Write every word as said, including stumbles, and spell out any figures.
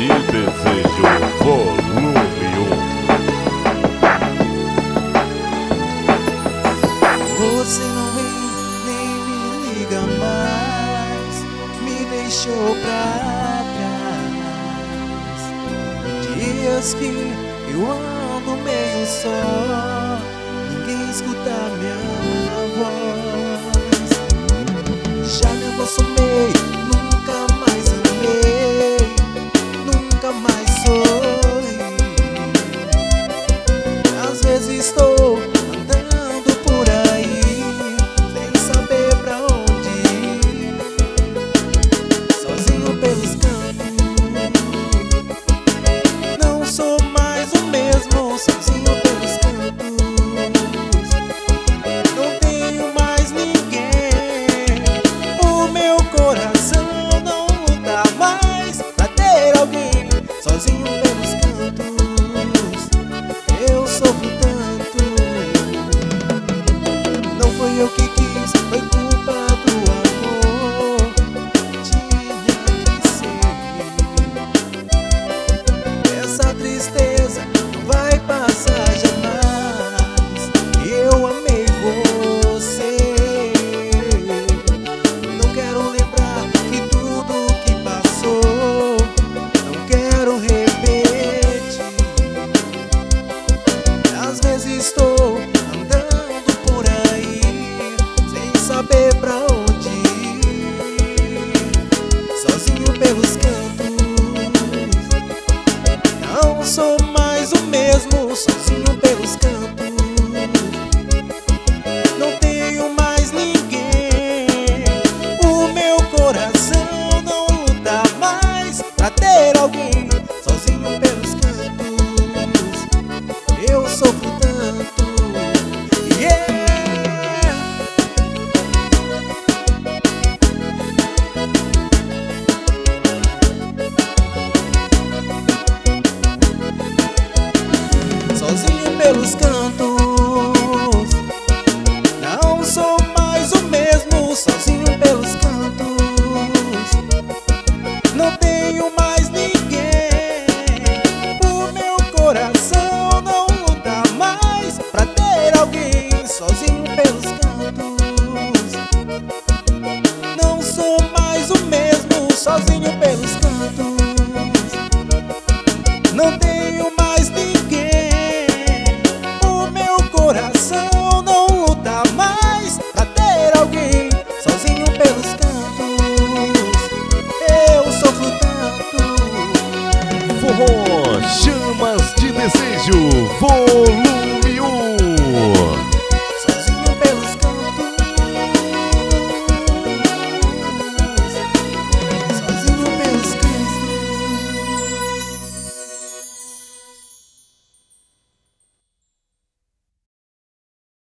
de Desejo, volume um. Você não vem nem me liga mais, me deixou pra trás. Dias que eu ando meio só, ninguém escuta minha voz. Já me acostumei, nunca mais amei, nunca mais sorri. Às vezes estou andando por aí, sem saber pra onde ir, sozinho pelos campos. Não sou mais o mesmo, sozinho pelos campos. Não tenho mais ninguém, o meu coração não luta mais pra ter alguém. Sozinho pelos cantos, eu sofro tanto. Não foi eu que quis, foi culpa do amor. Tinha que ser. Essa tristeza não vai passar jamais. Eu amei você. Não quero lembrar que tudo que passou, não quero repetir. Às vezes estou andando por aí, sem saber pra onde ir, sozinho pelos cantos. Não sou mais o mesmo, sozinho pelos cantos. Não tenho mais ninguém, o meu coração não luta mais pra ter alguém. Sozinho pelos cantos, eu sofro tanto. Yeah! Sozinho pelos cantos, não sou mais o mesmo. Sozinho pelos cantos, não tenho mais ninguém, o meu coração não luta mais pra ter alguém. Sozinho pelos cantos, não sou mais o mesmo. Sozinho pelos cantos, não tenho mais ninguém, o meu coração não luta mais pra ter alguém. Sozinho pelos cantos, eu sofro tanto. Forró Chamas de Desejo, volume um.